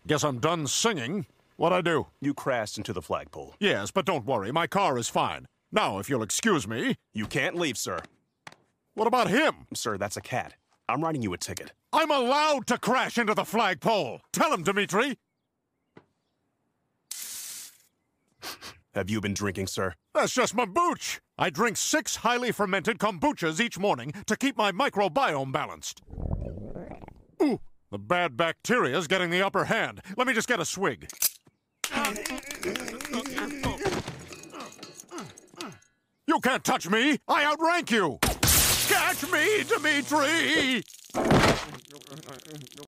Guess I'm done singing. What'd I do? You crashed into the flagpole. Yes, but don't worry, my car is fine. Now, if you'll excuse me... You can't leave, sir. What about him? Sir, that's a cat. I'm writing you a ticket. I'm allowed to crash into the flagpole! Tell him, Dimitri! Have you been drinking, sir? That's just my booch! I drink 6 highly fermented kombuchas each morning to keep my microbiome balanced. Ooh, the bad bacteria's getting the upper hand. Let me just get a swig. You can't touch me! I outrank you! Catch me, Dimitri!